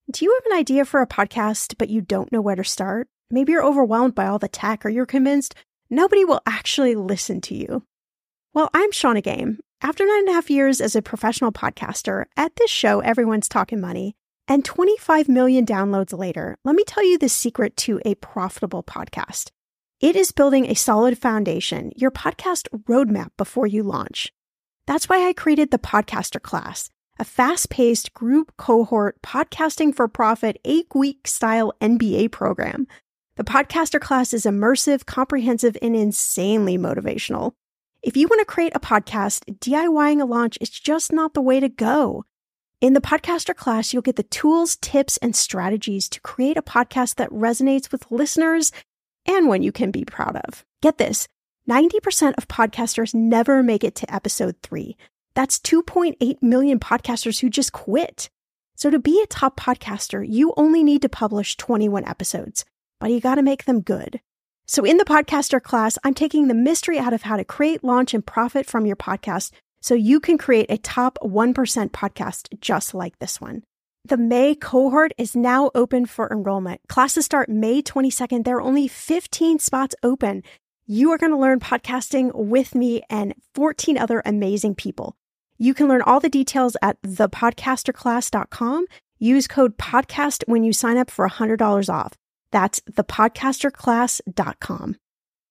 Do you have an idea for a podcast, but you don't know where to start? Maybe you're overwhelmed by all the tech, or you're convinced nobody will actually listen to you. Well, I'm Shannah Game. After 9.5 years as a professional podcaster, at this show, everyone's talking money, and 25 million downloads later, let me tell you the secret to a profitable podcast. It is building a solid foundation, your podcast roadmap before you launch. That's why I created the Podcaster Class, a fast-paced group cohort podcasting for profit 8-week style MBA program. The Podcaster Class is immersive, comprehensive, and insanely motivational. If you want to create a podcast, DIYing a launch is just not the way to go. In the Podcaster Class, you'll get the tools, tips, and strategies to create a podcast that resonates with listeners and one you can be proud of. Get this, 90% of podcasters never make it to episode 3. That's 2.8 million podcasters who just quit. So to be a top podcaster, you only need to publish 21 episodes, but you got to make them good. So in the Podcaster Class, I'm taking the mystery out of how to create, launch, and profit from your podcast so you can create a top 1% podcast just like this one. The May cohort is now open for enrollment. Classes start May 22nd. There are only 15 spots open. You are going to learn podcasting with me and 14 other amazing people. You can learn all the details at thepodcasterclass.com. Use code PODCAST when you sign up for $100 off. That's thepodcasterclass.com.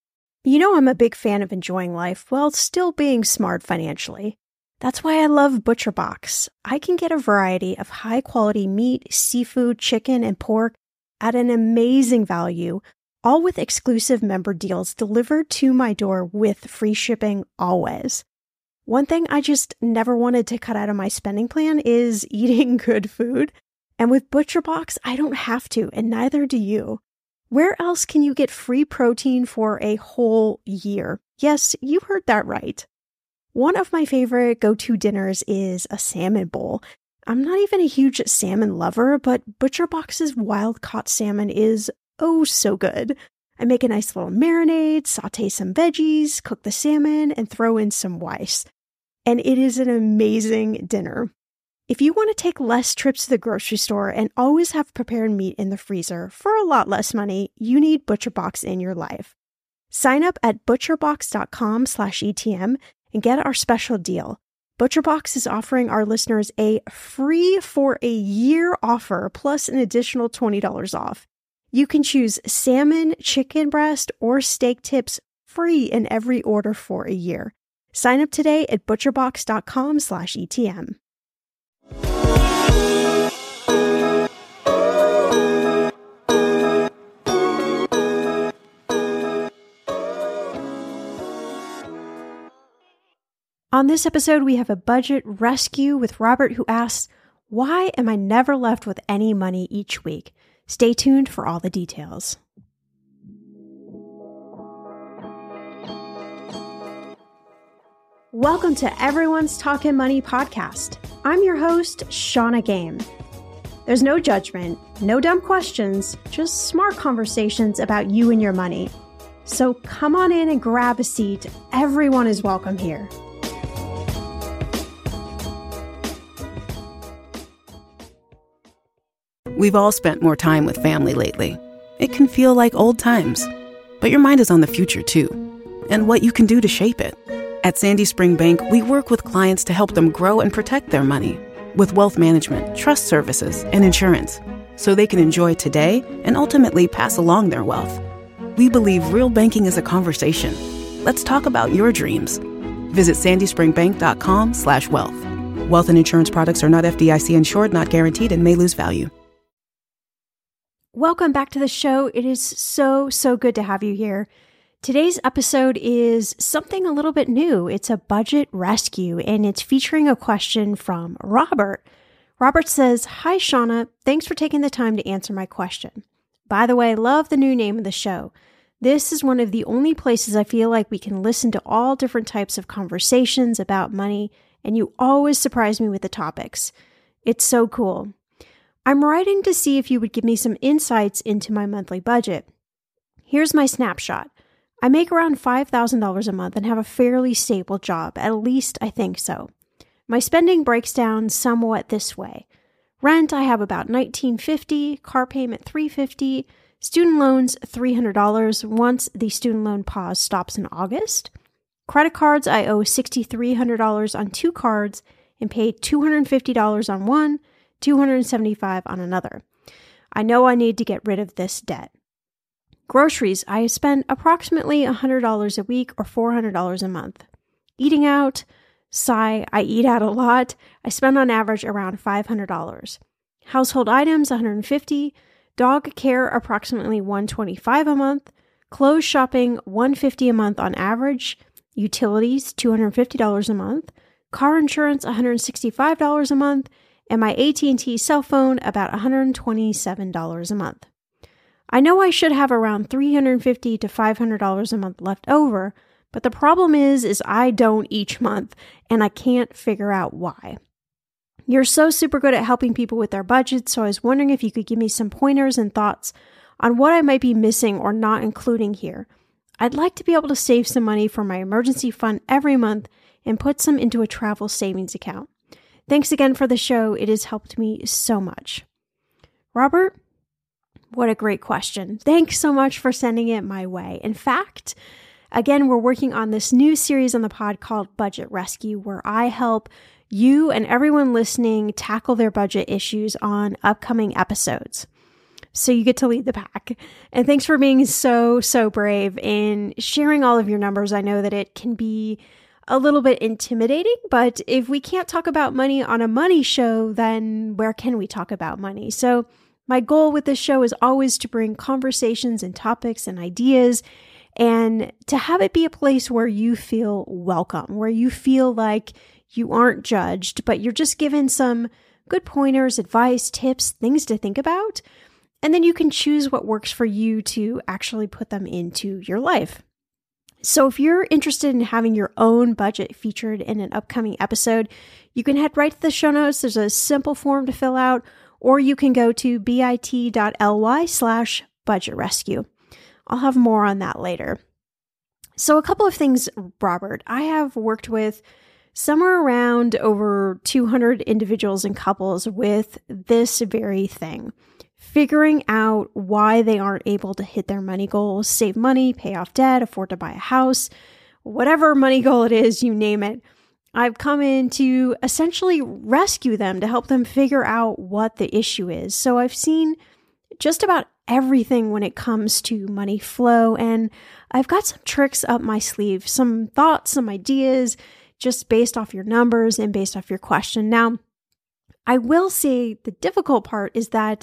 You know I'm a big fan of enjoying life while still being smart financially. That's why I love ButcherBox. I can get a variety of high-quality meat, seafood, chicken, and pork at an amazing value, all with exclusive member deals delivered to my door with free shipping always. One thing I just never wanted to cut out of my spending plan is eating good food. And with ButcherBox, I don't have to, and neither do you. Where else can you get free protein for a whole year? Yes, you heard that right. One of my favorite go-to dinners is a salmon bowl. I'm not even a huge salmon lover, but ButcherBox's wild-caught salmon is oh so good. I make a nice little marinade, saute some veggies, cook the salmon, and throw in some rice. And it is an amazing dinner. If you want to take less trips to the grocery store and always have prepared meat in the freezer for a lot less money, you need ButcherBox in your life. Sign up at butcherbox.com/ETM and get our special deal. ButcherBox is offering our listeners a free for a year offer plus an additional $20 off. You can choose salmon, chicken breast, or steak tips free in every order for a year. Sign up today at butcherbox.com/ETM. On this episode, we have a budget rescue with Robert, who asks, why am I never left with any money each week? Stay tuned for all the details. Welcome to Everyone's Talking Money podcast. I'm your host, Shannah Game. There's no judgment, no dumb questions, just smart conversations about you and your money. So come on in and grab a seat. Everyone is welcome here. We've all spent more time with family lately. It can feel like old times, but your mind is on the future too, and what you can do to shape it. At Sandy Spring Bank, we work with clients to help them grow and protect their money with wealth management, trust services, and insurance, so they can enjoy today and ultimately pass along their wealth. We believe real banking is a conversation. Let's talk about your dreams. Visit sandyspringbank.com/wealth. Wealth and insurance products are not FDIC insured, not guaranteed, and may lose value. Welcome back to the show. It is so good to have you here. Today's episode is something a little bit new. It's a budget rescue, and it's featuring a question from Robert. Robert says, "Hi, Shannah. Thanks for taking the time to answer my question. By the way, love the new name of the show. This is one of the only places I feel like we can listen to all different types of conversations about money, and you always surprise me with the topics. It's so cool. I'm writing to see if you would give me some insights into my monthly budget. Here's my snapshot. I make around $5,000 a month and have a fairly stable job. At least I think so. My spending breaks down somewhat this way. Rent, I have about $1,950, car payment $350, student loans $300 once the student loan pause stops in August. Credit cards, I owe $6,300 on 2 cards and paid $250 on one, $275 on another. I know I need to get rid of this debt. Groceries, I spend approximately $100 a week or $400 a month. Eating out, sigh, I eat out a lot. I spend on average around $500. Household items, $150. Dog care, approximately $125 a month. Clothes shopping, $150 a month on average. Utilities, $250 a month. Car insurance, $165 a month. And my AT&T cell phone, about $127 a month. I know I should have around $350 to $500 a month left over, but the problem is I don't each month, and I can't figure out why. You're so super good at helping people with their budgets, so I was wondering if you could give me some pointers and thoughts on what I might be missing or not including here. I'd like to be able to save some money for my emergency fund every month and put some into a travel savings account. Thanks again for the show. It has helped me so much. Robert, what a great question. Thanks so much for sending it my way. In fact, again, we're working on this new series on the pod called Budget Rescue, where I help you and everyone listening tackle their budget issues on upcoming episodes. So you get to lead the pack. And thanks for being so brave in sharing all of your numbers. I know that it can be a little bit intimidating, but if we can't talk about money on a money show, then where can we talk about money? So my goal with this show is always to bring conversations and topics and ideas and to have it be a place where you feel welcome, where you feel like you aren't judged, but you're just given some good pointers, advice, tips, things to think about. And then you can choose what works for you to actually put them into your life. So if you're interested in having your own budget featured in an upcoming episode, you can head right to the show notes. There's a simple form to fill out, or you can go to bit.ly/budgetrescue. I'll have more on that later. So a couple of things, Robert. I have worked with somewhere around over 200 individuals and couples with this very thing. Figuring out why they aren't able to hit their money goals, save money, pay off debt, afford to buy a house, whatever money goal it is, you name it. I've come in to essentially rescue them, to help them figure out what the issue is. So I've seen just about everything when it comes to money flow, and I've got some tricks up my sleeve, some thoughts, some ideas, just based off your numbers and based off your question. Now, I will say the difficult part is that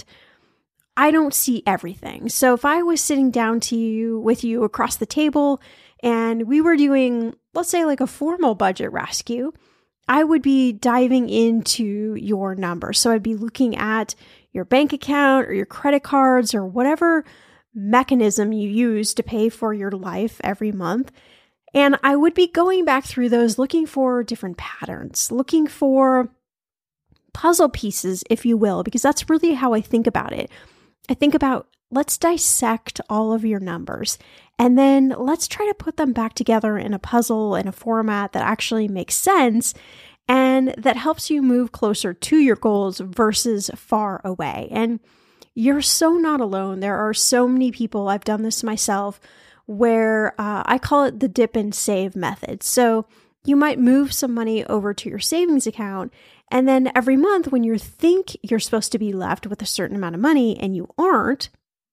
I don't see everything. So if I was sitting down with you across the table and we were doing, let's say, like a formal budget rescue, I would be diving into your numbers. So I'd be looking at your bank account or your credit cards or whatever mechanism you use to pay for your life every month. And I would be going back through those, looking for different patterns, looking for puzzle pieces, if you will, because that's really how I think about it. I think about, let's dissect all of your numbers, and then let's try to put them back together in a puzzle, in a format that actually makes sense and that helps you move closer to your goals versus far away. And you're so not alone. There are so many people, I've done this myself, where I call it the dip and save method. So you might move some money over to your savings account, and then every month when you think you're supposed to be left with a certain amount of money and you aren't,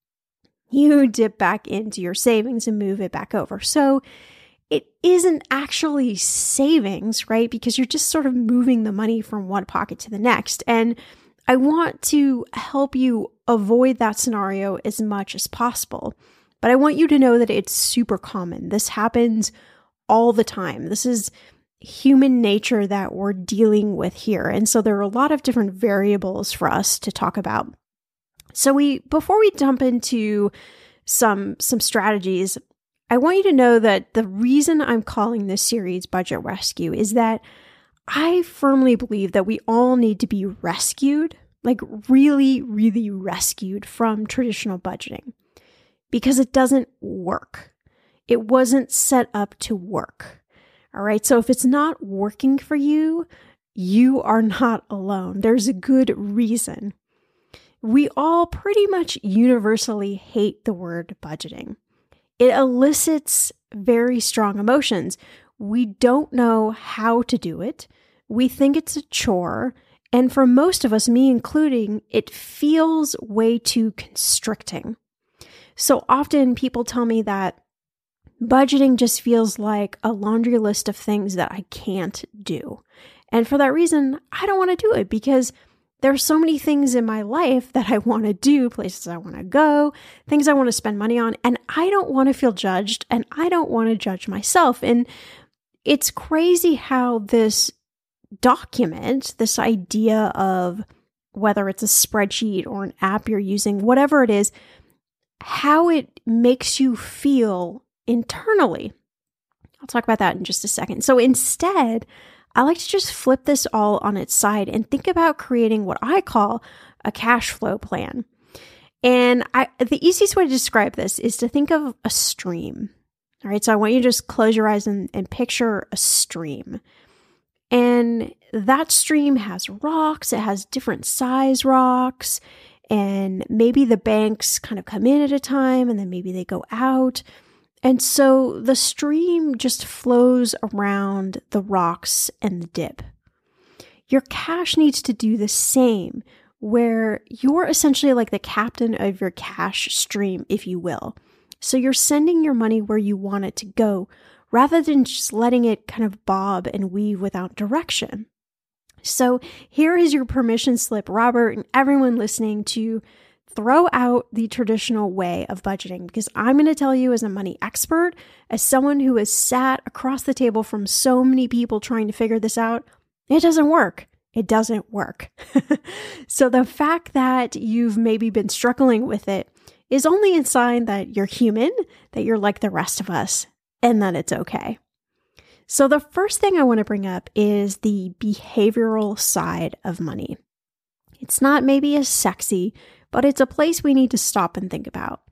you dip back into your savings and move it back over. So it isn't actually savings, right? Because you're just sort of moving the money from one pocket to the next. And I want to help you avoid that scenario as much as possible. But I want you to know that it's super common. This happens all the time. This is human nature that we're dealing with here. And so there are a lot of different variables for us to talk about. So before we jump into some strategies, I want you to know that the reason I'm calling this series Budget Rescue is that I firmly believe that we all need to be rescued, like really, really rescued from traditional budgeting, because it doesn't work. It wasn't set up to work. All right. So if it's not working for you, you are not alone. There's a good reason. We all pretty much universally hate the word budgeting. It elicits very strong emotions. We don't know how to do it. We think it's a chore. And for most of us, me including, it feels way too constricting. So often people tell me that budgeting just feels like a laundry list of things that I can't do. And for that reason, I don't want to do it because there are so many things in my life that I want to do, places I want to go, things I want to spend money on, and I don't want to feel judged and I don't want to judge myself. And it's crazy how this document, this idea of whether it's a spreadsheet or an app you're using, whatever it is, how it makes you feel internally. I'll talk about that in just a second. So instead, I like to just flip this all on its side and think about creating what I call a cash flow plan. And the easiest way to describe this is to think of a stream. All right, so I want you to just close your eyes and picture a stream. And that stream has rocks, it has different size rocks, and maybe the banks kind of come in at a time and then maybe they go out. And so the stream just flows around the rocks and the dip. Your cash needs to do the same, where you're essentially like the captain of your cash stream, if you will. So you're sending your money where you want it to go, rather than just letting it kind of bob and weave without direction. So here is your permission slip, Robert, and everyone listening, to throw out the traditional way of budgeting, because I'm going to tell you, as a money expert, as someone who has sat across the table from so many people trying to figure this out, it doesn't work. It doesn't work. So the fact that you've maybe been struggling with it is only a sign that you're human, that you're like the rest of us, and that it's okay. So the first thing I want to bring up is the behavioral side of money. It's not maybe as sexy, but it's a place we need to stop and think about.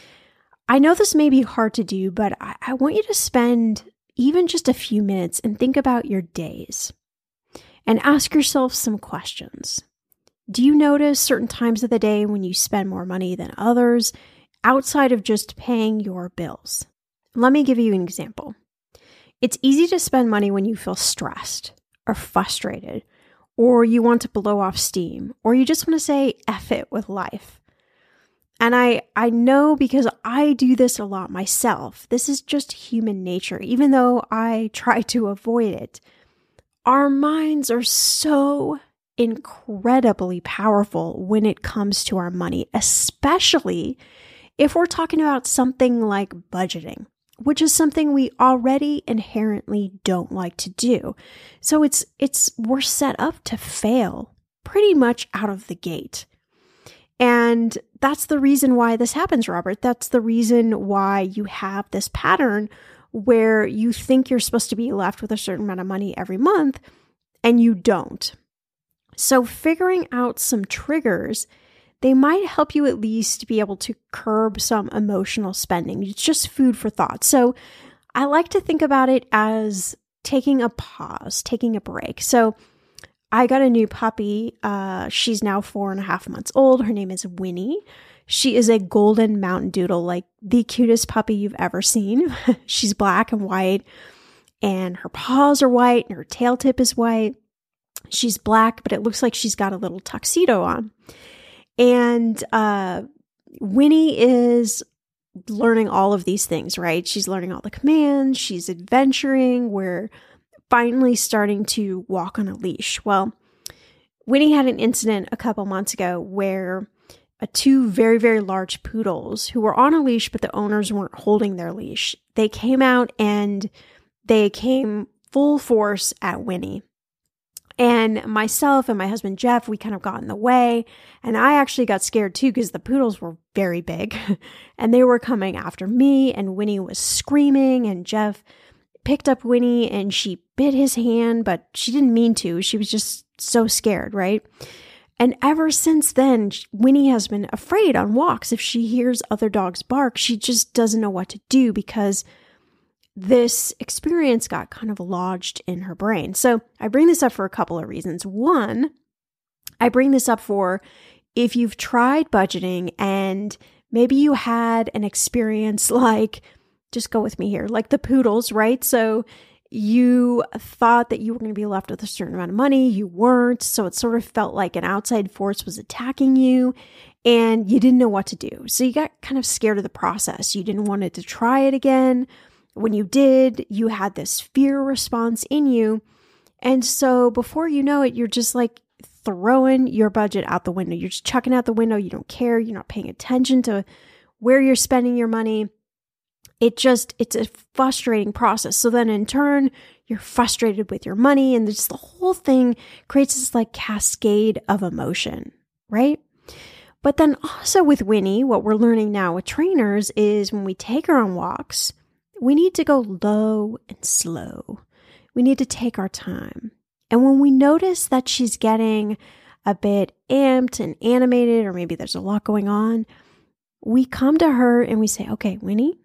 I know this may be hard to do, but I want you to spend even just a few minutes and think about your days and ask yourself some questions. Do you notice certain times of the day when you spend more money than others outside of just paying your bills? Let me give you an example. It's easy to spend money when you feel stressed or frustrated, or you want to blow off steam, or you just want to say F it with life. And I know, because I do this a lot myself. This is just human nature, even though I try to avoid it. Our minds are so incredibly powerful when it comes to our money, especially if we're talking about something like budgeting, which is something we already inherently don't like to do. So we're set up to fail pretty much out of the gate. And that's the reason why this happens, Robert. That's the reason why you have this pattern where you think you're supposed to be left with a certain amount of money every month and you don't. So figuring out some triggers, they might help you at least be able to curb some emotional spending. It's just food for thought. So I like to think about it as taking a pause, taking a break. So I got a new puppy. She's now 4.5 months old. Her name is Winnie. She is a golden mountain doodle, like the cutest puppy you've ever seen. She's black and white, and her paws are white, and her tail tip is white. She's black, but it looks like she's got a little tuxedo on. And Winnie is learning all of these things, right? She's learning all the commands. She's adventuring. We're finally starting to walk on a leash. Well, Winnie had an incident a couple months ago where two very, very large poodles who were on a leash, but the owners weren't holding their leash. They came out and they came full force at Winnie. And myself and my husband, Jeff, we kind of got in the way. And I actually got scared too, because the poodles were very big and they were coming after me, and Winnie was screaming, and Jeff picked up Winnie and she bit his hand, but she didn't mean to. She was just so scared, right? And ever since then, Winnie has been afraid on walks. If she hears other dogs bark, she just doesn't know what to do, because this experience got kind of lodged in her brain. So I bring this up for a couple of reasons. One, I bring this up for if you've tried budgeting and maybe you had an experience like, just go with me here, like the poodles, right? So you thought that you were going to be left with a certain amount of money. You weren't. So it sort of felt like an outside force was attacking you and you didn't know what to do. So you got kind of scared of the process. You didn't want to try it again. When you did, you had this fear response in you. And so before you know it, you're just like throwing your budget out the window. You're just chucking out the window. You don't care. You're not paying attention to where you're spending your money. It's a frustrating process. So then in turn, you're frustrated with your money and just the whole thing creates this like cascade of emotion, right? But then also with Winnie, what we're learning now with trainers is when we take her on walks, we need to go low and slow. We need to take our time. And when we notice that she's getting a bit amped and animated, or maybe there's a lot going on, we come to her and we say, okay, Winnie,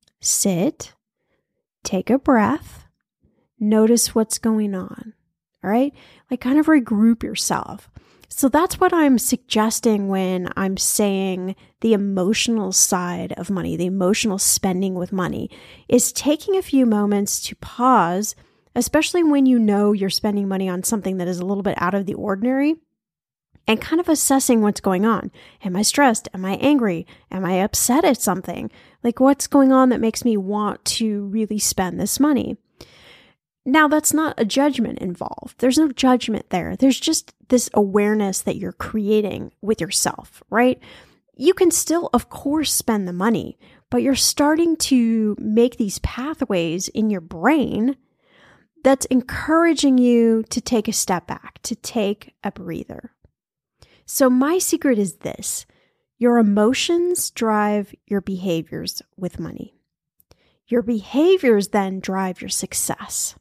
sit, take a breath, notice what's going on, all right? Like kind of regroup yourself. So that's what I'm suggesting when I'm saying the emotional side of money, the emotional spending with money, is taking a few moments to pause, especially when you know you're spending money on something that is a little bit out of the ordinary, and kind of assessing what's going on. Am I stressed? Am I angry? Am I upset at something? Like what's going on that makes me want to really spend this money? Now, that's not a judgment involved. There's no judgment there. There's just this awareness that you're creating with yourself, right? You can still, of course, spend the money, but you're starting to make these pathways in your brain that's encouraging you to take a step back, to take a breather. So my secret is this: your emotions drive your behaviors with money. Your behaviors then drive your success.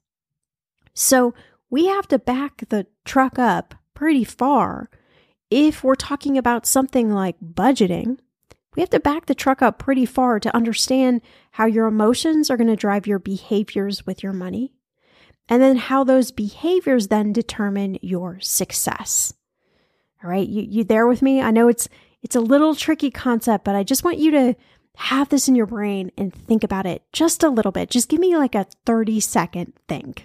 So we have to back the truck up pretty far. If we're talking about something like budgeting, we have to back the truck up pretty far to understand how your emotions are going to drive your behaviors with your money, and then how those behaviors then determine your success. All right, you there with me? I know it's a little tricky concept, but I just want you to have this in your brain and think about it just a little bit. Just give me like a 30-second think.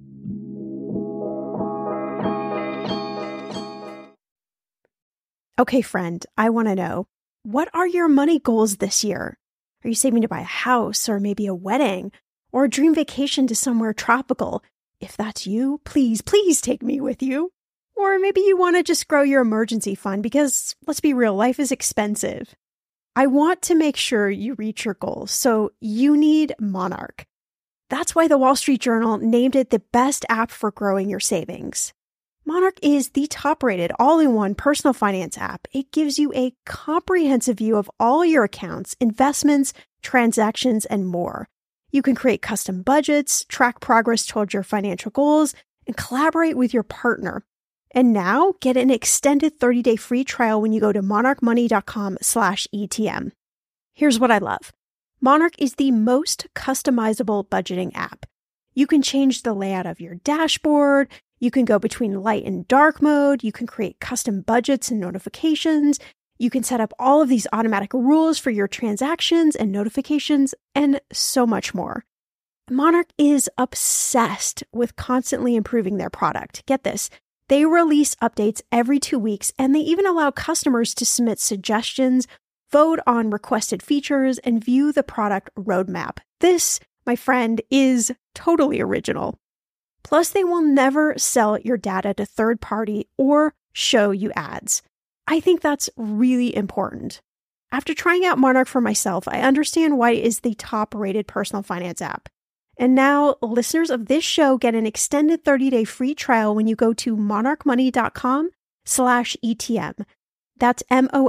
Okay, friend, I want to know, what are your money goals this year? Are you saving to buy a house or maybe a wedding or a dream vacation to somewhere tropical? If that's you, please take me with you. Or maybe you want to just grow your emergency fund because, let's be real, life is expensive. I want to make sure you reach your goals, so you need Monarch. That's why the Wall Street Journal named it the best app for growing your savings. Monarch is the top-rated all-in-one personal finance app. It gives you a comprehensive view of all your accounts, investments, transactions, and more. You can create custom budgets, track progress towards your financial goals, and collaborate with your partner. And now get an extended 30-day free trial when you go to monarchmoney.com/ETM. Here's what I love. Monarch is the most customizable budgeting app. You can change the layout of your dashboard. You can go between light and dark mode. You can create custom budgets and notifications. You can set up all of these automatic rules for your transactions and notifications, and so much more. Monarch is obsessed with constantly improving their product. Get this. They release updates every 2 weeks, and they even allow customers to submit suggestions, vote on requested features, and view the product roadmap. This, my friend, is totally original. Plus, they will never sell your data to third party or show you ads. I think that's really important. After trying out Monarch for myself, I understand why it is the top-rated personal finance app. And now, listeners of this show get an extended 30-day free trial when you go to monarchmoney.com/ETM. That's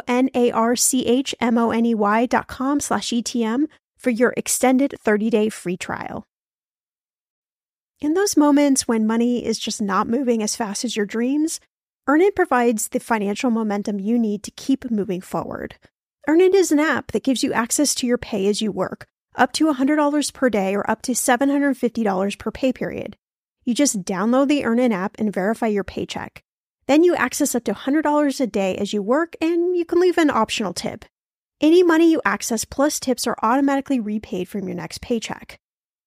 monarchmoney.com/ETM for your extended 30-day free trial. In those moments when money is just not moving as fast as your dreams, Earnin provides the financial momentum you need to keep moving forward. Earnin is an app that gives you access to your pay as you work, up to $100 per day or up to $750 per pay period. You just download the Earnin app and verify your paycheck. Then you access up to $100 a day as you work, and you can leave an optional tip. Any money you access plus tips are automatically repaid from your next paycheck.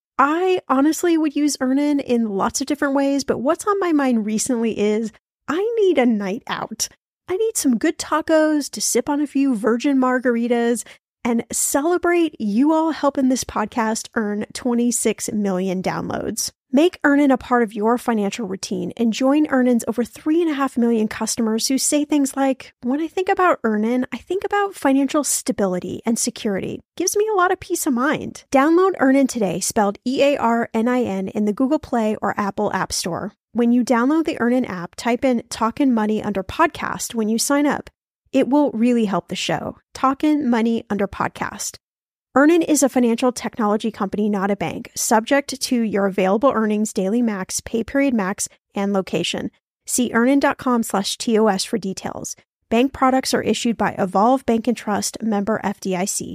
I honestly would use Earnin in lots of different ways, but what's on my mind recently is I need a night out. I need some good tacos to sip on a few virgin margaritas and celebrate you all helping this podcast earn 26 million downloads. Make Earnin a part of your financial routine and join Earnin's over 3.5 million customers who say things like, when I think about Earnin, I think about financial stability and security. Gives me a lot of peace of mind. Download Earnin today, spelled EARNIN, in the Google Play or Apple App Store. When you download the Earnin app, type in Talkin' Money under podcast when you sign up. It will really help the show. Talkin' Money under podcast. Earnin is a financial technology company, not a bank, subject to your available earnings, daily max, pay period max, and location. See earnin.com/TOS for details. Bank products are issued by Evolve Bank and Trust, member FDIC.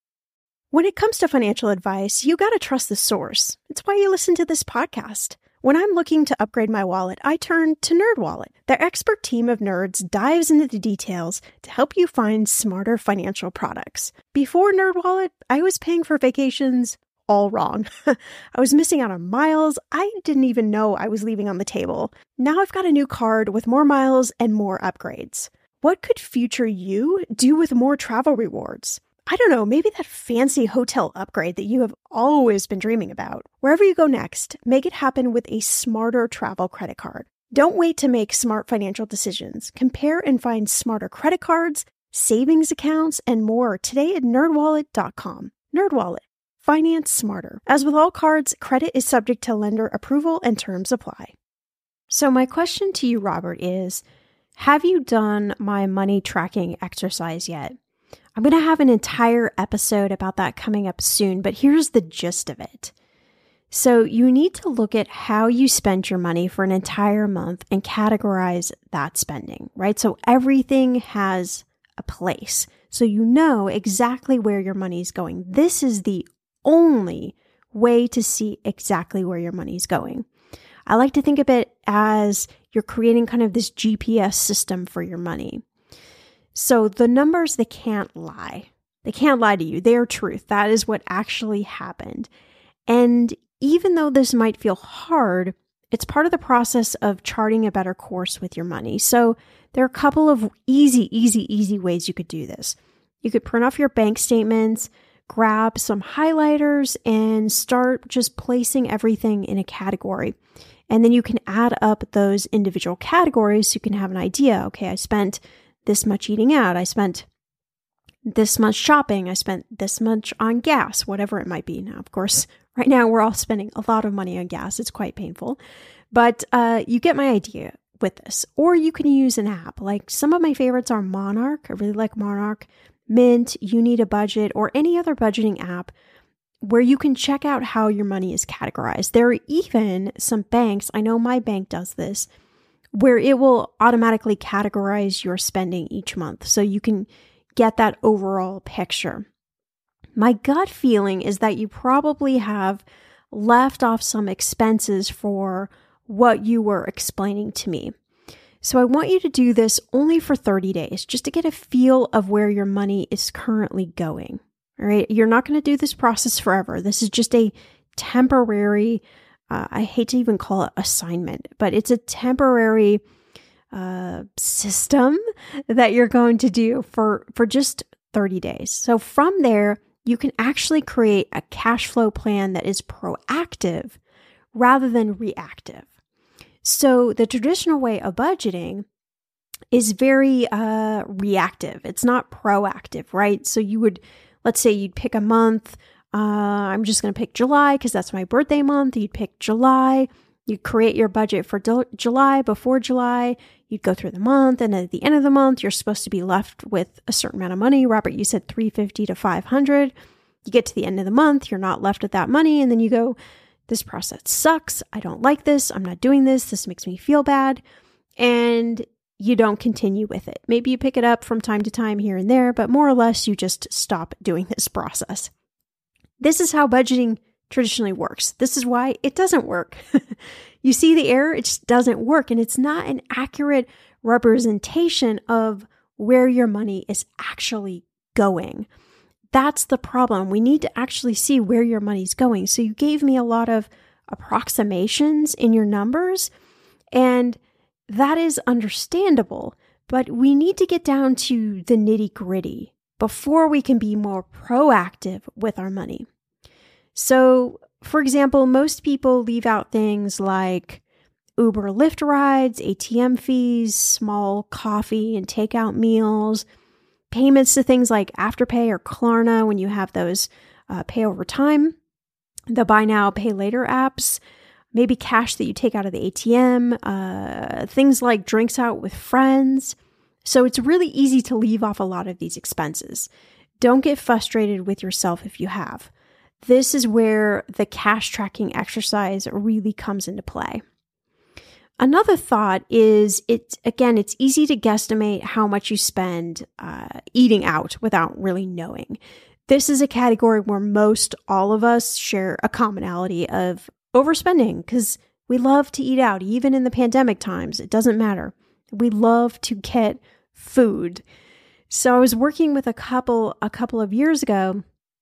When it comes to financial advice, you got to trust the source. It's why you listen to this podcast. When I'm looking to upgrade my wallet, I turn to NerdWallet. Their expert team of nerds dives into the details to help you find smarter financial products. Before NerdWallet, I was paying for vacations all wrong. I was missing out on miles I didn't even know I was leaving on the table. Now I've got a new card with more miles and more upgrades. What could future you do with more travel rewards? I don't know, maybe that fancy hotel upgrade that you have always been dreaming about. Wherever you go next, make it happen with a smarter travel credit card. Don't wait to make smart financial decisions. Compare and find smarter credit cards, savings accounts, and more today at nerdwallet.com. NerdWallet. Finance smarter. As with all cards, credit is subject to lender approval and terms apply. So my question to you, Robert, is, have you done my money tracking exercise yet? I'm going to have an entire episode about that coming up soon, but here's the gist of it. So you need to look at how you spent your money for an entire month and categorize that spending, right? So everything has a place. So you know exactly where your money is going. This is the only way to see exactly where your money is going. I like to think of it as you're creating kind of this GPS system for your money. So the numbers, they can't lie. They can't lie to you. They are truth. That is what actually happened. And even though this might feel hard, it's part of the process of charting a better course with your money. So there are a couple of easy ways you could do this. You could print off your bank statements, grab some highlighters, and start just placing everything in a category. And then you can add up those individual categories so you can have an idea. Okay, I spent this much eating out. I spent this much shopping. I spent this much on gas, whatever it might be. Now, of course, right now we're all spending a lot of money on gas. It's quite painful, but you get my idea with this. Or you can use an app. Like some of my favorites are Monarch. I really like Monarch, Mint, You Need a Budget, or any other budgeting app where you can check out how your money is categorized. There are even some banks, I know my bank does this, where it will automatically categorize your spending each month. So you can get that overall picture. My gut feeling is that you probably have left off some expenses for what you were explaining to me. So I want you to do this only for 30 days, just to get a feel of where your money is currently going. All right. You're not going to do this process forever. This is just a temporary I hate to even call it assignment, but it's a temporary system that you're going to do for just 30 days. So from there, you can actually create a cash flow plan that is proactive rather than reactive. So the traditional way of budgeting is very reactive. It's not proactive, right? So you would, let's say you'd pick a month. I'm just going to pick July because that's my birthday month. You'd pick July. You'd create your budget for July. Before July, you'd go through the month. And at the end of the month, you're supposed to be left with a certain amount of money. Robert, you said $350 to $500. You get to the end of the month, you're not left with that money. And then you go, this process sucks. I don't like this. I'm not doing this. This makes me feel bad. And you don't continue with it. Maybe you pick it up from time to time here and there, but more or less you just stop doing this process. This is how budgeting traditionally works. This is why it doesn't work. You see the error? It just doesn't work. And it's not an accurate representation of where your money is actually going. That's the problem. We need to actually see where your money's going. So you gave me a lot of approximations in your numbers, and that is understandable, but we need to get down to the nitty-gritty before we can be more proactive with our money. So, for example, most people leave out things like Uber, Lyft rides, ATM fees, small coffee and takeout meals, payments to things like Afterpay or Klarna when you have those pay over time, the buy now, pay later apps, maybe cash that you take out of the ATM, things like drinks out with friends. So it's really easy to leave off a lot of these expenses. Don't get frustrated with yourself if you have. This is where the cash tracking exercise really comes into play. Another thought is, it's easy to guesstimate how much you spend eating out without really knowing. This is a category where most all of us share a commonality of overspending because we love to eat out, even in the pandemic times. It doesn't matter. We love to get food. So I was working with a couple of years ago,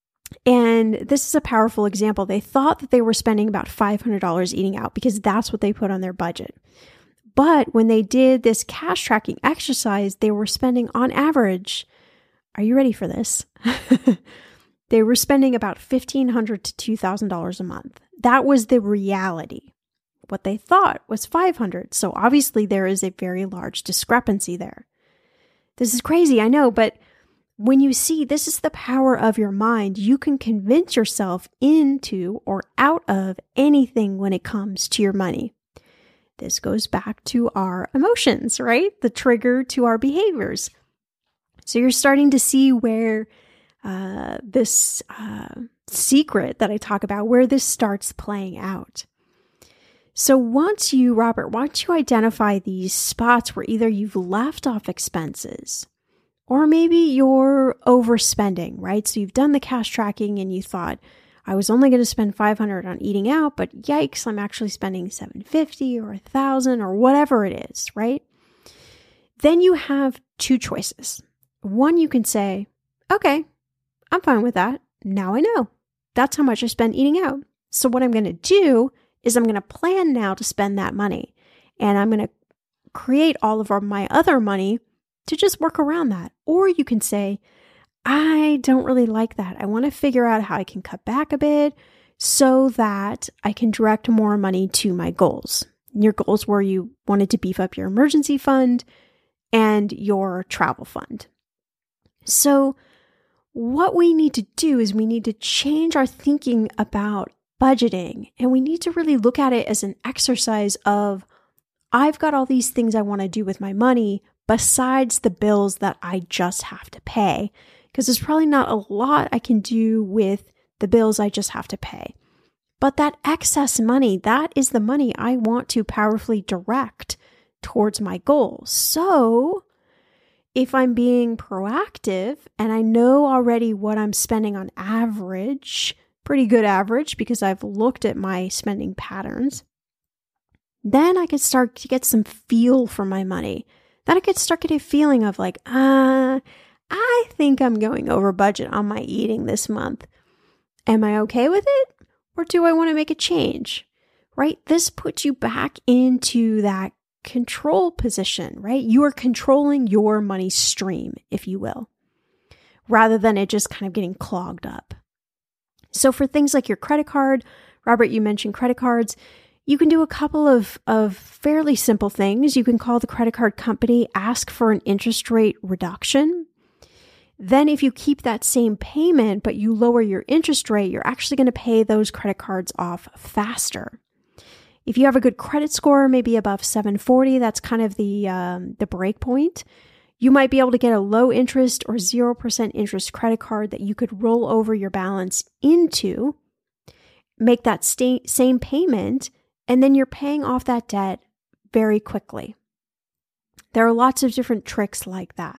and this is a powerful example. They thought that they were spending about $500 eating out because that's what they put on their budget. But when they did this cash tracking exercise, they were spending on average, are you ready for this? They were spending about $1,500 to $2,000 a month. That was the reality. What they thought was $500. So obviously there is a very large discrepancy there. This is crazy, I know, but when you see this is the power of your mind, you can convince yourself into or out of anything when it comes to your money. This goes back to our emotions, right? The trigger to our behaviors. So you're starting to see where this secret that I talk about, where this starts playing out. So once you identify these spots where either you've left off expenses, or maybe you're overspending, right? So you've done the cash tracking and you thought, I was only going to spend $500 on eating out, but yikes, I'm actually spending $750 or $1,000 or whatever it is, right? Then you have two choices. One, you can say, okay, I'm fine with that. Now I know. That's how much I spend eating out. So what I'm going to do is I'm going to plan now to spend that money. And I'm going to create all of my other money to just work around that. Or you can say, I don't really like that. I want to figure out how I can cut back a bit so that I can direct more money to my goals. Your goals were you wanted to beef up your emergency fund and your travel fund. So what we need to do is we need to change our thinking about budgeting, and we need to really look at it as an exercise of, I've got all these things I want to do with my money besides the bills that I just have to pay, because there's probably not a lot I can do with the bills I just have to pay. But that excess money, that is the money I want to powerfully direct towards my goals. So if I'm being proactive and I know already what I'm spending on average, pretty good average because I've looked at my spending patterns, then I could start to get some feel for my money. Then I could start getting a feeling of like, I think I'm going over budget on my eating this month. Am I okay with it? Or do I want to make a change? Right? This puts you back into that control position, right? You are controlling your money stream, if you will, rather than it just kind of getting clogged up. So for things like your credit card, Robert, you mentioned credit cards, you can do a couple of fairly simple things. You can call the credit card company, ask for an interest rate reduction. Then if you keep that same payment, but you lower your interest rate, you're actually going to pay those credit cards off faster. If you have a good credit score, maybe above 740, that's kind of the break point. You might be able to get a low interest or 0% interest credit card that you could roll over your balance into, make that same payment, and then you're paying off that debt very quickly. There are lots of different tricks like that.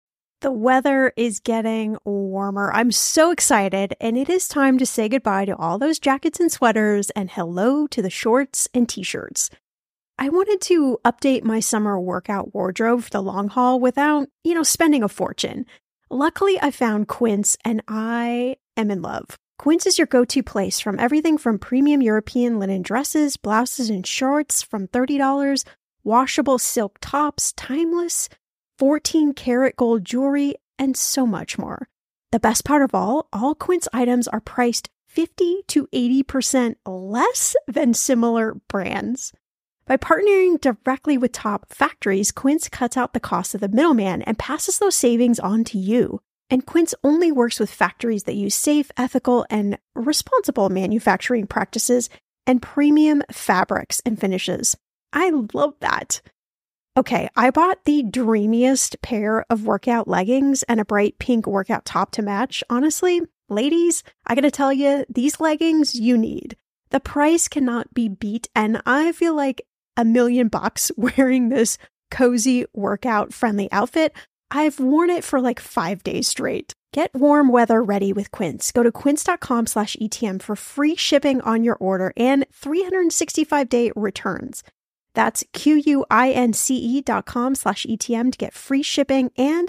The weather is getting warmer. I'm so excited, and it is time to say goodbye to all those jackets and sweaters and hello to the shorts and t-shirts. I wanted to update my summer workout wardrobe for the long haul without, spending a fortune. Luckily, I found Quince, and I am in love. Quince is your go-to place from everything from premium European linen dresses, blouses, and shorts from $30, washable silk tops, timeless 14-karat gold jewelry, and so much more. The best part of all Quince items are priced 50 to 80% less than similar brands. By partnering directly with top factories, Quince cuts out the cost of the middleman and passes those savings on to you. And Quince only works with factories that use safe, ethical, and responsible manufacturing practices and premium fabrics and finishes. I love that. Okay, I bought the dreamiest pair of workout leggings and a bright pink workout top to match. Honestly, ladies, I gotta tell you, these leggings you need. The price cannot be beat, and I feel like $1 million wearing this cozy workout-friendly outfit. I've worn it for like 5 days straight. Get warm weather ready with Quince. Go to quince.com/ETM for free shipping on your order and 365-day returns. That's QUINCE.com/ETM to get free shipping and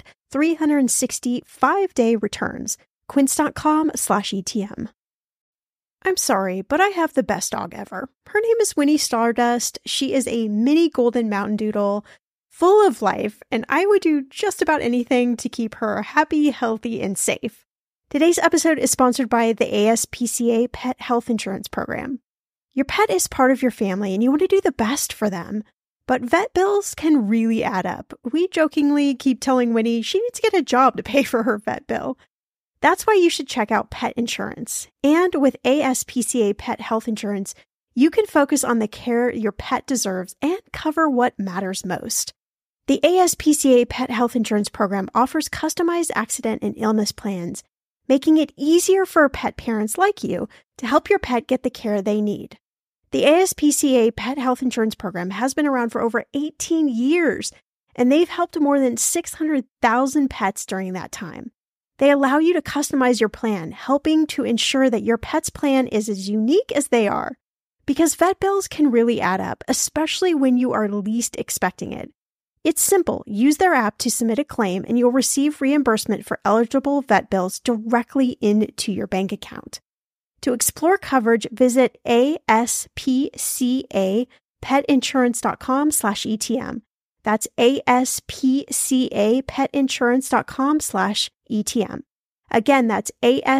365-day returns. Quince.com/ETM. I'm sorry, but I have the best dog ever. Her name is Winnie Stardust. She is a mini golden mountain doodle, full of life, and I would do just about anything to keep her happy, healthy, and safe. Today's episode is sponsored by the ASPCA Pet Health Insurance Program. Your pet is part of your family and you want to do the best for them, but vet bills can really add up. We jokingly keep telling Winnie she needs to get a job to pay for her vet bill. That's why you should check out pet insurance. And with ASPCA Pet Health Insurance, you can focus on the care your pet deserves and cover what matters most. The ASPCA Pet Health Insurance Program offers customized accident and illness plans, making it easier for pet parents like you to help your pet get the care they need. The ASPCA Pet Health Insurance Program has been around for over 18 years, and they've helped more than 600,000 pets during that time. They allow you to customize your plan, helping to ensure that your pet's plan is as unique as they are. Because vet bills can really add up, especially when you are least expecting it. It's simple. Use their app to submit a claim, and you'll receive reimbursement for eligible vet bills directly into your bank account. To explore coverage, visit aspcapetinsurance.com/ETM. That's aspcapetinsurance.com/ETM. Again, that's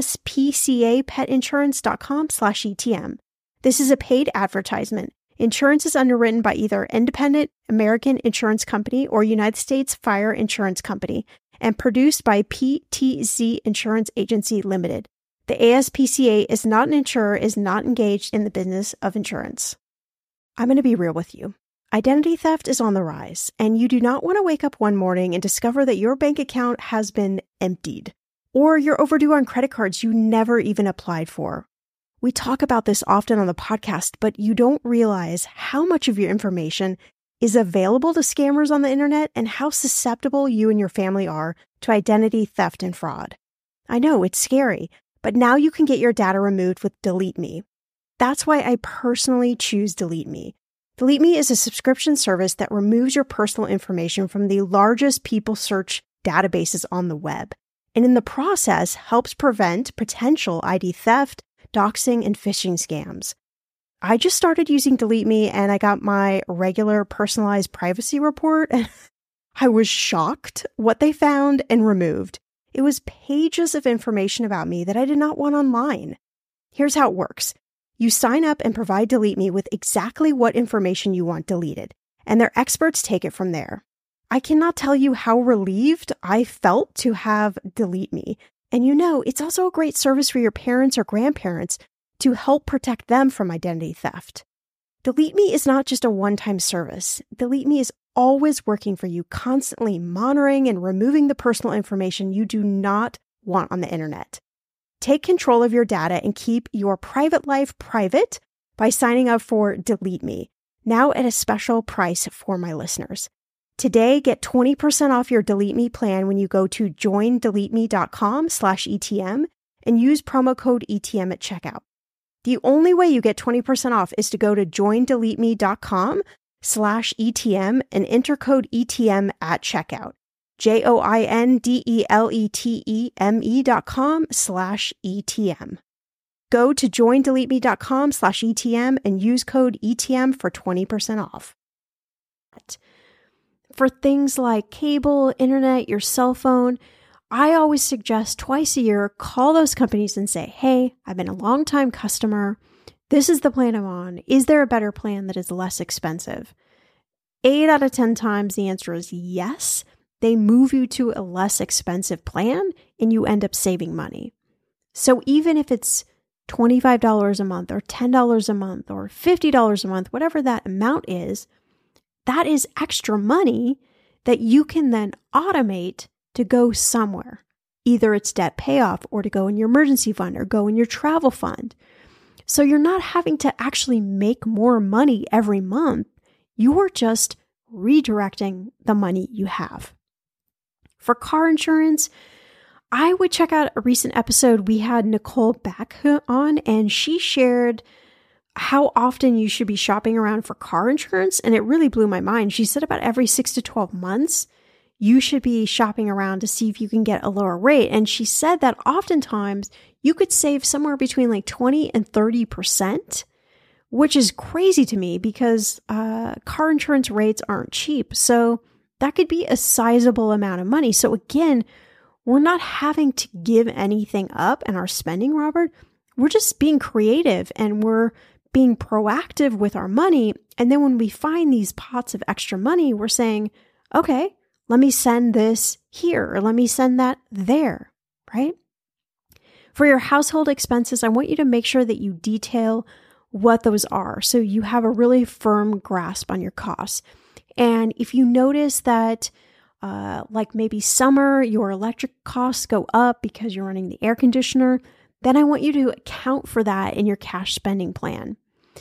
aspcapetinsurance.com/ETM. This is a paid advertisement. Insurance is underwritten by either Independent American Insurance Company or United States Fire Insurance Company and produced by PTZ Insurance Agency Limited. The ASPCA is not an insurer, is not engaged in the business of insurance. I'm going to be real with you. Identity theft is on the rise, and you do not want to wake up one morning and discover that your bank account has been emptied, or you're overdue on credit cards you never even applied for. We talk about this often on the podcast, but you don't realize how much of your information is available to scammers on the internet and how susceptible you and your family are to identity theft and fraud. I know, it's scary, but now you can get your data removed with Delete Me. That's why I personally choose Delete Me. Delete Me is a subscription service that removes your personal information from the largest people search databases on the web, and in the process helps prevent potential ID theft, doxing, and phishing scams. I just started using Delete Me and I got my regular personalized privacy report, and I was shocked what they found and removed. It was pages of information about me that I did not want online. Here's how it works. You sign up and provide Delete Me with exactly what information you want deleted, and their experts take it from there. I cannot tell you how relieved I felt to have Delete Me. And it's also a great service for your parents or grandparents to help protect them from identity theft. Delete Me is not just a one-time service. Delete Me is always working for you, constantly monitoring and removing the personal information you do not want on the internet. Take control of your data and keep your private life private by signing up for Delete Me, now at a special price for my listeners. Today, get 20% off your Delete Me plan when you go to joindeleteme.com/ETM and use promo code ETM at checkout. The only way you get 20% off is to go to joindeleteme.com/ETM and enter code ETM at checkout. joindeleteme.com/ETM. Go to joindeleteme.com/ETM and use code ETM for 20% off. For things like cable, internet, your cell phone, I always suggest twice a year, call those companies and say, hey, I've been a long-time customer. This is the plan I'm on. Is there a better plan that is less expensive? 8 out of 10 times the answer is yes. They move you to a less expensive plan and you end up saving money. So even if it's $25 a month or $10 a month or $50 a month, whatever that amount is, that is extra money that you can then automate to go somewhere. Either it's debt payoff or to go in your emergency fund or go in your travel fund. So you're not having to actually make more money every month. You're just redirecting the money you have. For car insurance, I would check out a recent episode. We had Nicole back on, and she shared how often you should be shopping around for car insurance. And it really blew my mind. She said about every 6 to 12 months, you should be shopping around to see if you can get a lower rate. And she said that oftentimes you could save somewhere between like 20 and 30%, which is crazy to me because car insurance rates aren't cheap. So that could be a sizable amount of money. So again, we're not having to give anything up in our spending, Robert. We're just being creative and we're being proactive with our money. And then when we find these pots of extra money, we're saying, okay, let me send this here, or let me send that there, right? For your household expenses, I want you to make sure that you detail what those are so you have a really firm grasp on your costs. And if you notice that like maybe summer, your electric costs go up because you're running the air conditioner, then I want you to account for that in your cash spending plan.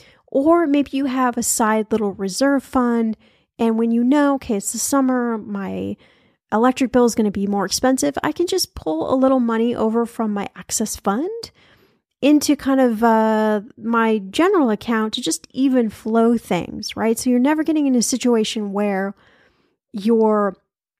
Or maybe you have a side little reserve fund, and when you know, okay, it's the summer, my electric bill is going to be more expensive, I can just pull a little money over from my excess fund into kind of my general account to just even flow things, right? So you're never getting in a situation where you're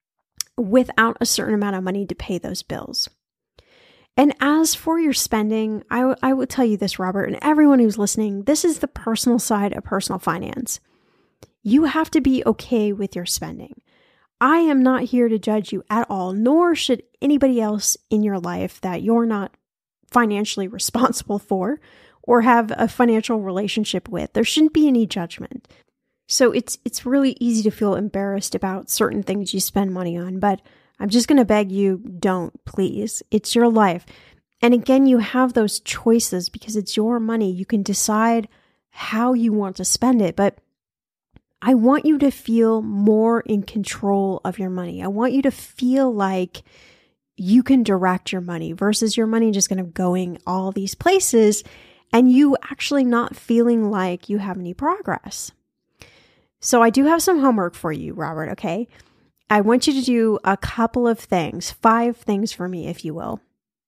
without a certain amount of money to pay those bills. And as for your spending, I would tell you this, Robert, and everyone who's listening, this is the personal side of personal finance. You have to be okay with your spending. I am not here to judge you at all, nor should anybody else in your life that you're not financially responsible for or have a financial relationship with. There shouldn't be any judgment. So it's really easy to feel embarrassed about certain things you spend money on, but I'm just going to beg you, don't, please. It's your life. And again, you have those choices because it's your money. You can decide how you want to spend it, but I want you to feel more in control of your money. I want you to feel like you can direct your money versus your money just kind of going all these places and you actually not feeling like you have any progress. So I do have some homework for you, Robert, okay? I want you to do a couple of things, 5 things for me, if you will.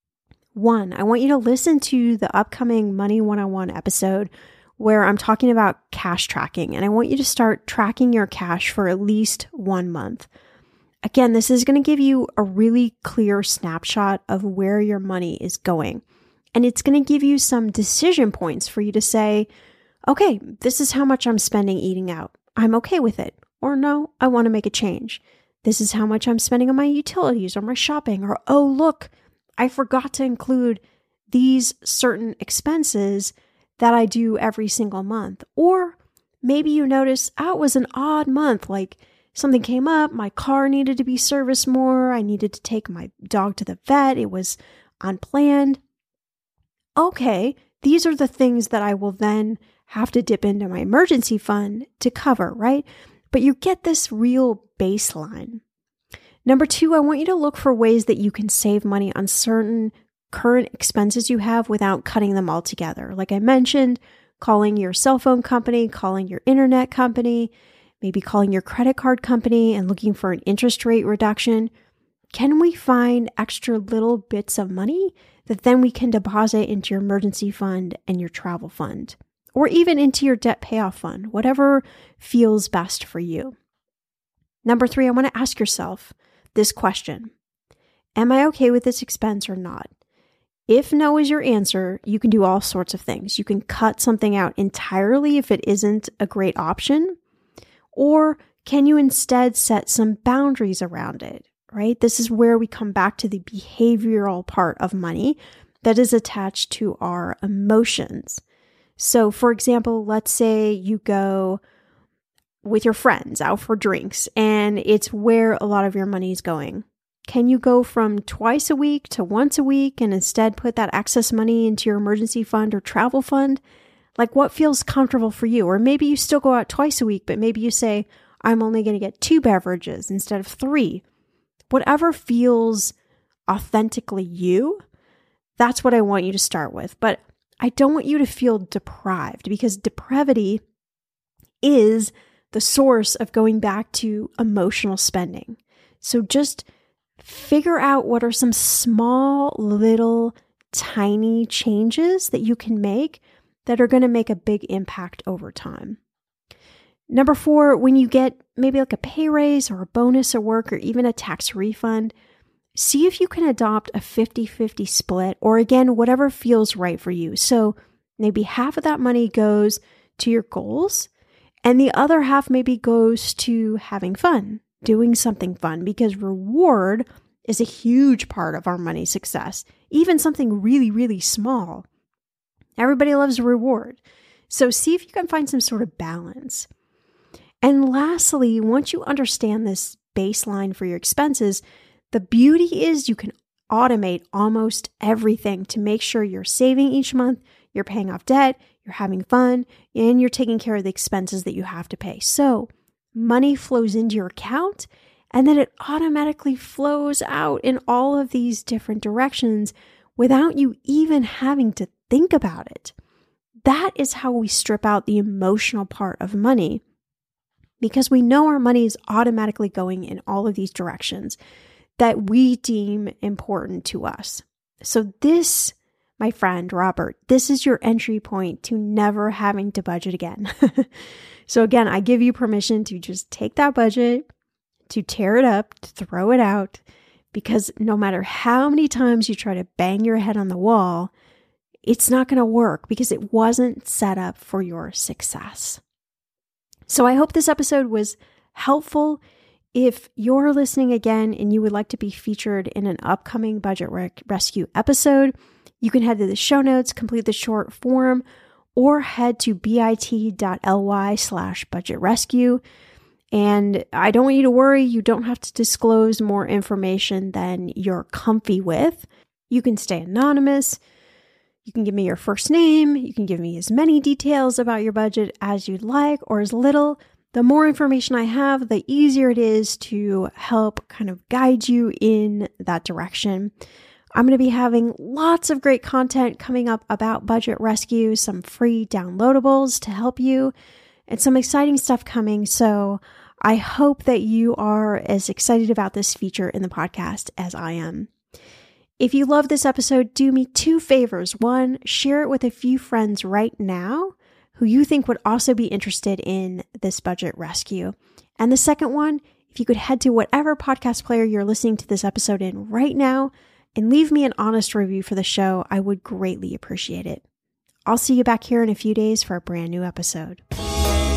1, I want you to listen to the upcoming Money 101 episode where I'm talking about cash tracking, and I want you to start tracking your cash for at least 1 month. Again, this is going to give you a really clear snapshot of where your money is going, and it's going to give you some decision points for you to say, okay, this is how much I'm spending eating out. I'm okay with it. Or no, I want to make a change. This is how much I'm spending on my utilities or my shopping. Or, oh, look, I forgot to include these certain expenses that I do every single month. Or maybe you notice, oh, it was an odd month. Like something came up, my car needed to be serviced more. I needed to take my dog to the vet. It was unplanned. Okay, these are the things that I will then have to dip into my emergency fund to cover, right? But you get this real baseline. Number 2, I want you to look for ways that you can save money on certain current expenses you have without cutting them all together. Like I mentioned, calling your cell phone company, calling your internet company, maybe calling your credit card company and looking for an interest rate reduction, can we find extra little bits of money that then we can deposit into your emergency fund and your travel fund, or even into your debt payoff fund, whatever feels best for you? Number 3, I want to ask yourself this question. Am I okay with this expense or not? If no is your answer, you can do all sorts of things. You can cut something out entirely if it isn't a great option, or can you instead set some boundaries around it, right? This is where we come back to the behavioral part of money that is attached to our emotions. So for example, let's say you go with your friends out for drinks and it's where a lot of your money is going. Can you go from twice a week to once a week and instead put that excess money into your emergency fund or travel fund? Like what feels comfortable for you? Or maybe you still go out twice a week, but maybe you say, I'm only going to get 2 beverages instead of 3. Whatever feels authentically you, that's what I want you to start with. But I don't want you to feel deprived, because depravity is the source of going back to emotional spending. So just figure out what are some small, little, tiny changes that you can make that are going to make a big impact over time. Number 4, when you get maybe like a pay raise or a bonus at work or even a tax refund, see if you can adopt a 50-50 split, or again, whatever feels right for you. So maybe half of that money goes to your goals and the other half maybe goes to having fun, doing something fun, because reward is a huge part of our money success, even something really, really small. Everybody loves a reward. So see if you can find some sort of balance. And lastly, once you understand this baseline for your expenses, the beauty is you can automate almost everything to make sure you're saving each month, you're paying off debt, you're having fun, and you're taking care of the expenses that you have to pay. So money flows into your account, and then it automatically flows out in all of these different directions without you even having to think about it. That is how we strip out the emotional part of money, because we know our money is automatically going in all of these directions that we deem important to us. So this, my friend Robert, this is your entry point to never having to budget again. So again, I give you permission to just take that budget, to tear it up, to throw it out, because no matter how many times you try to bang your head on the wall, it's not going to work because it wasn't set up for your success. So I hope this episode was helpful. If you're listening again and you would like to be featured in an upcoming Budget Rescue episode, you can head to the show notes, complete the short form, or head to bit.ly/budgetrescue. And I don't want you to worry. You don't have to disclose more information than you're comfy with. You can stay anonymous. You can give me your first name. You can give me as many details about your budget as you'd like, or as little. The more information I have, the easier it is to help kind of guide you in that direction. I'm going to be having lots of great content coming up about Budget Rescue, some free downloadables to help you, and some exciting stuff coming. So I hope that you are as excited about this feature in the podcast as I am. If you love this episode, do me 2 favors. 1, share it with a few friends right now who you think would also be interested in this Budget Rescue. And the second one, if you could head to whatever podcast player you're listening to this episode in right now and leave me an honest review for the show, I would greatly appreciate it. I'll see you back here in a few days for a brand new episode.